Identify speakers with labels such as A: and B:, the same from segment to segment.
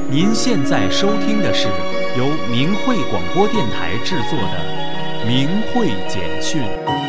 A: 您现在收听的是由明慧广播电台制作的明慧简讯。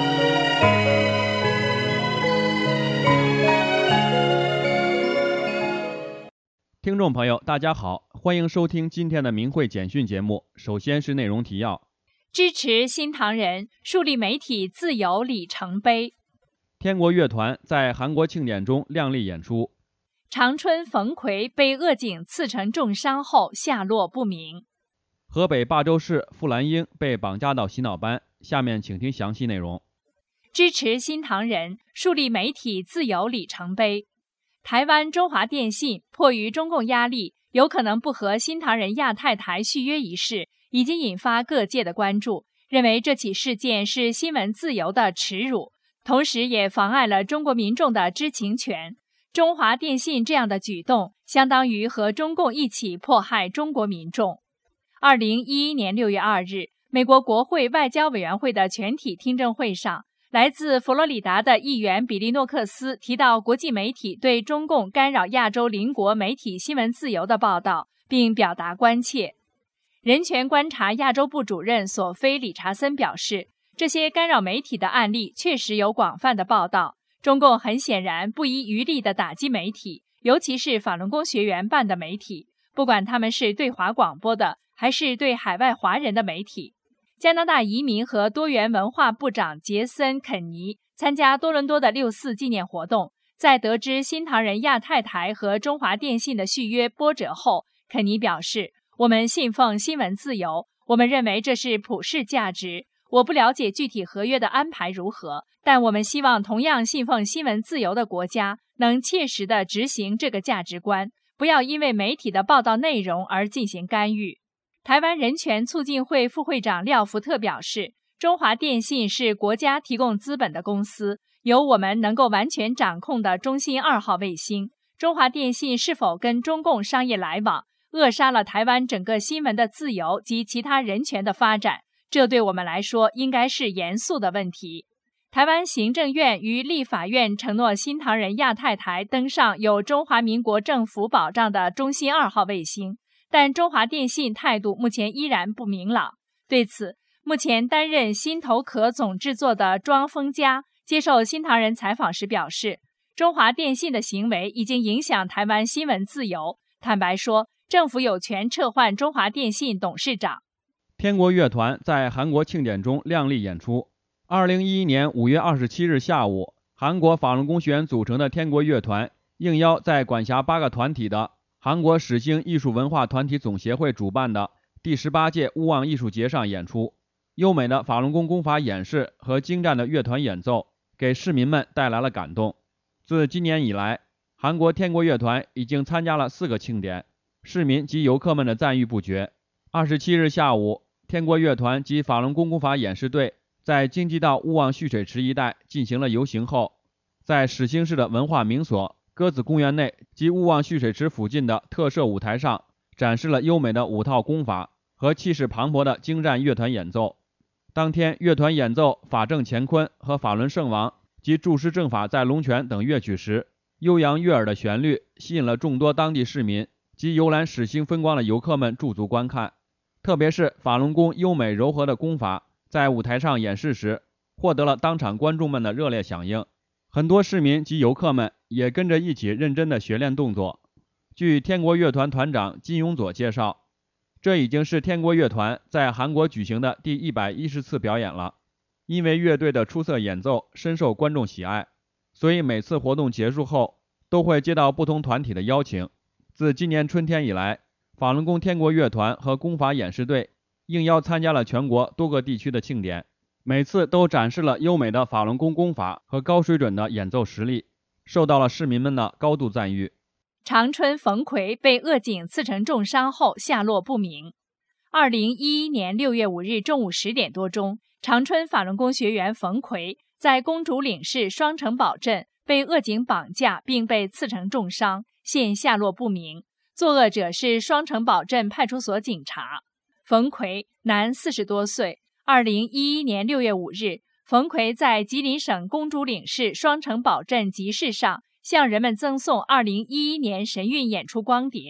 B: 听众朋友，大家好，欢迎收听今天的明慧简讯节目。首先是内容提要：
C: 支持新唐人树立媒体自由里程碑。
B: 天国乐团在韩国庆典中亮丽演出。
C: 长春冯奎被恶警刺成重伤后下落不明。
B: 河北霸州市付兰英被绑架到洗脑班，下面请听详细内容。
C: 支持新唐人树立媒体自由里程碑。台湾中华电信迫于中共压力，有可能不和新唐人亚太台续约一事，已经引发各界的关注，认为这起事件是新闻自由的耻辱，同时也妨碍了中国民众的知情权。中华电信这样的举动，相当于和中共一起迫害中国民众。2011年6月2日，美国国会外交委员会的全体听证会上，来自佛罗里达的议员比利诺克斯提到国际媒体对中共干扰亚洲邻国媒体新闻自由的报道，并表达关切。人权观察亚洲部主任索菲·理查森表示，这些干扰媒体的案例确实有广泛的报道。中共很显然不遗余力地打击媒体，尤其是法轮功学员办的媒体，不管他们是对华广播的，还是对海外华人的媒体。加拿大移民和多元文化部长杰森·肯尼参加多伦多的6·4纪念活动，在得知新唐人亚太台和中华电信的续约波折后，肯尼表示，我们信奉新闻自由，我们认为这是普世价值。我不了解具体合约的安排如何，但我们希望同样信奉新闻自由的国家能切实地执行这个价值观，不要因为媒体的报道内容而进行干预。台湾人权促进会副会长廖福特表示，中华电信是国家提供资本的公司，有我们能够完全掌控的中心2号卫星。中华电信是否跟中共商业来往，扼杀了台湾整个新闻的自由及其他人权的发展，这对我们来说应该是严肃的问题。台湾行政院与立法院承诺新唐人亚太台登上有中华民国政府保障的中心2号卫星，但中华电信态度目前依然不明朗。对此，目前担任新头壳总制作的庄丰嘉接受新唐人采访时表示，中华电信的行为已经影响台湾新闻自由，坦白说，政府有权撤换中华电信董事长。
B: 天国乐团在韩国庆典中亮丽演出。2011年5月27日下午，韩国法轮功学员组成的天国乐团应邀在管辖8个团体的韩国始兴艺术文化团体总协会主办的第18届勿忘艺术节上演出。优美的法轮功功法演示和精湛的乐团演奏给市民们带来了感动。自今年以来，韩国天国乐团已经参加了4个庆典，市民及游客们的赞誉不绝。27日下午，天国乐团及法轮功功法演示队在京畿道勿忘蓄水池一带进行了游行后，在始兴市的文化名所鸽子公园内及勿忘蓄水池附近的特设舞台上展示了优美的5套功法和气势磅礴的精湛乐团演奏。当天，乐团演奏法正乾坤和法轮圣王及注释正法在龙泉等乐曲时，悠扬悦耳的旋律吸引了众多当地市民及游览始兴风光的游客们驻足观看。特别是法轮功优美柔和的功法在舞台上演示时，获得了当场观众们的热烈响应，很多市民及游客们也跟着一起认真地学练动作。据天国乐团团长金永佐介绍，这已经是天国乐团在韩国举行的第110次表演了。因为乐队的出色演奏深受观众喜爱，所以每次活动结束后都会接到不同团体的邀请。自今年春天以来，法轮功天国乐团和功法演示队应邀参加了全国多个地区的庆典，每次都展示了优美的法轮功功法和高水准的演奏实力，受到了市民们的高度赞誉。
C: 长春冯奎被恶警刺成重伤后下落不明。2011年6月5日中午10点多钟，长春法轮功学员冯奎在公主岭市双城堡镇被恶警绑架并被刺成重伤，现下落不明。作恶者是双城堡镇派出所警察。冯奎，男，40多岁。2011年6月5日，冯奎在吉林省公主岭市双城堡镇集市上向人们赠送2011年神韵演出光碟，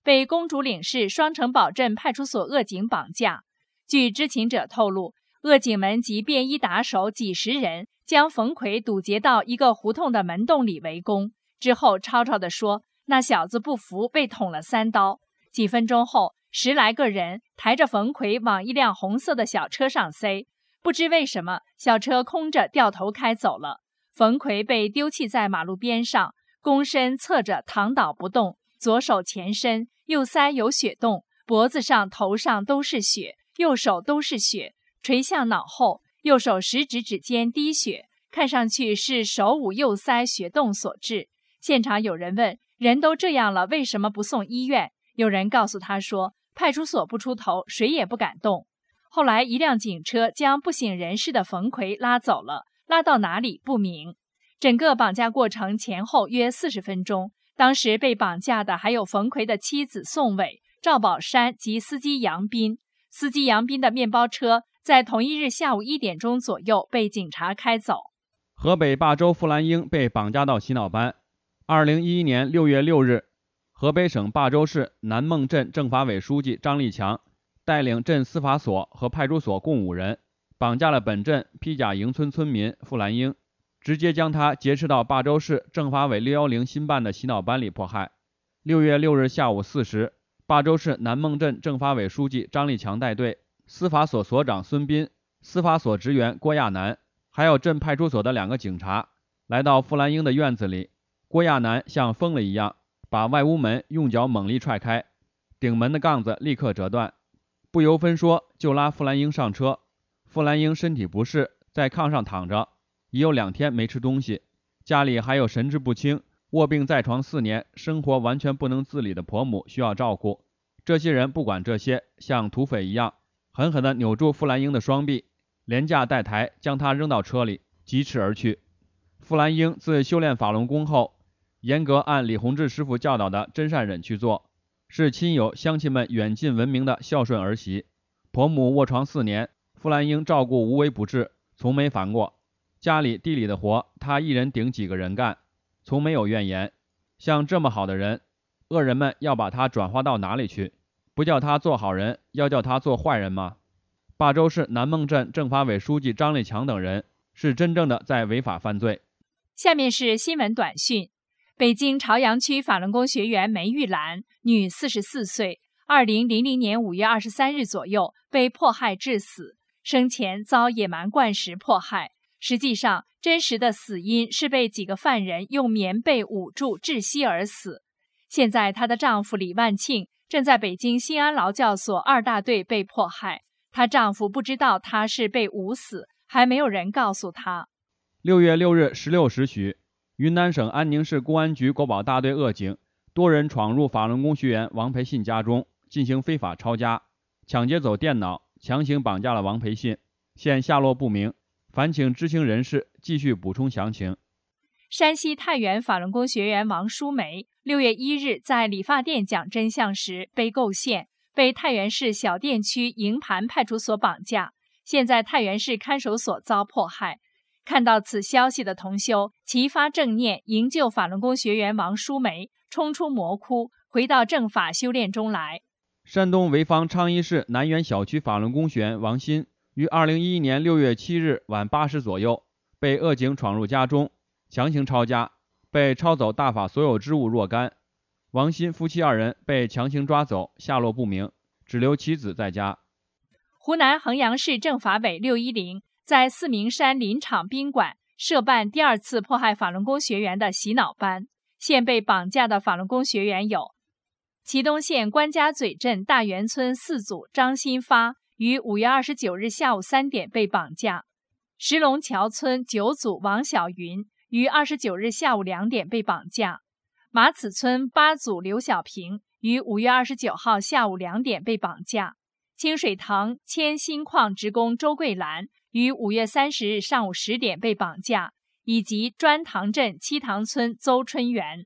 C: 被公主岭市双城堡镇派出所恶警绑架。据知情者透露，恶警们及便衣打手几十人将冯奎堵截到一个胡同的门洞里围攻，之后吵吵地说那小子不服，被捅了3刀。几分钟后，10来个人抬着冯奎往一辆红色的小车上塞，不知为什么小车空着掉头开走了。冯奎被丢弃在马路边上，躬身侧着躺倒不动，左手前伸，右腮有血洞，脖子上头上都是血，右手都是血，垂向脑后，右手食指指尖滴血，看上去是手捂右腮血洞所致。现场有人问，人都这样了，为什么不送医院？有人告诉他说，派出所不出头，谁也不敢动。后来一辆警车将不省人事的冯奎拉走了，拉到哪里不明。整个绑架过程前后约40分钟，当时被绑架的还有冯奎的妻子宋伟、赵宝山及司机杨斌。司机杨斌的面包车在同一日下午1点钟左右被警察开走。
B: 河北霸州付兰英被绑架到洗脑班。2011年6月6日，河北省霸州市南孟镇政法委书记张立强带领镇司法所和派出所共5人，绑架了本镇披甲营村村民付兰英，直接将他劫持到霸州市政法委610新办的洗脑班里迫害。6月6日下午4时，霸州市南孟镇政法委书记张立强带队，司法所所长孙斌、司法所职员郭亚楠，还有镇派出所的2个警察，来到付兰英的院子里。郭亚楠像疯了一样，把外屋门用脚猛力踹开，顶门的杠子立刻折断，不由分说就拉付兰英上车。付兰英身体不适，在炕上躺着，已有2天没吃东西，家里还有神志不清、卧病在床4年、生活完全不能自理的婆母需要照顾。这些人不管这些，像土匪一样狠狠地扭住付兰英的双臂，连架带抬将她扔到车里，疾驰而去。付兰英自修炼法轮功后，严格按李洪志师傅教导的真善忍去做，是亲友乡亲们远近闻名的孝顺儿媳。婆母卧床4年，付兰英照顾无微不至，从没烦过。家里地里的活，她一人顶几个人干，从没有怨言。像这么好的人，恶人们要把他转化到哪里去？不叫他做好人，要叫他做坏人吗？霸州市南孟镇政法委书记张立强等人是真正的在违法犯罪。
C: 下面是新闻短讯。北京朝阳区法轮功学员梅玉兰，女，44岁，2000年5月23日左右被迫害致死，生前遭野蛮灌食迫害。实际上，真实的死因是被几个犯人用棉被捂住窒息而死。现在她的丈夫李万庆正在北京新安劳教所2大队被迫害，她丈夫不知道她是被捂死，还没有人告诉她。
B: 6月6日16时许，云南省安宁市公安局国保大队恶警多人闯入法轮功学员王培信家中进行非法抄家，抢劫走电脑，强行绑架了王培信，现下落不明，烦请知情人士继续补充详情。
C: 山西太原法轮功学员王淑梅6月1日在理发店讲真相时被构陷，被太原市小店区营盘派出所绑架，现在太原市看守所遭迫害。看到此消息的同修齐发正念，营救法轮功学员王淑梅，冲出魔窟，回到正法修炼中来。
B: 山东潍坊昌邑市南园小区法轮功学员王鑫于2011年6月7日晚8时左右被恶警闯入家中，强行抄家，被抄走大法所有之物若干。王鑫夫妻2人被强行抓走，下落不明，只留妻子在家。
C: 湖南衡阳市政法委610在四明山林场宾馆设办第2次迫害法轮功学员的洗脑班，现被绑架的法轮功学员有：祁东县关家嘴镇大源村4组张新发于5月29日下午3点被绑架；石龙桥村9组王小云于29日下午2点被绑架；马此村8组刘小平于5月29号下午2点被绑架；清水塘铅锌矿职工周桂兰于5月30日上午10点被绑架，以及砖塘镇七塘村邹春元。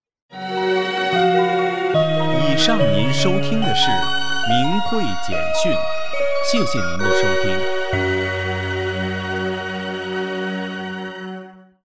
A: 以上您收听的是明慧简讯，谢谢您的收听。